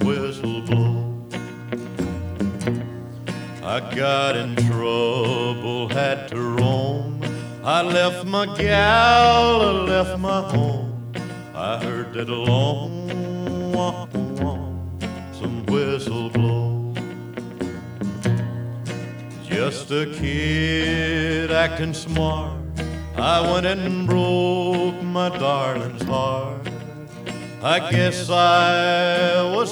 whistle blow. I got in trouble, had to roam. I left my gal, I left my home. I heard that long, some whistle blow. Just a kid acting smart, I went and broke my darling's heart. I guess I was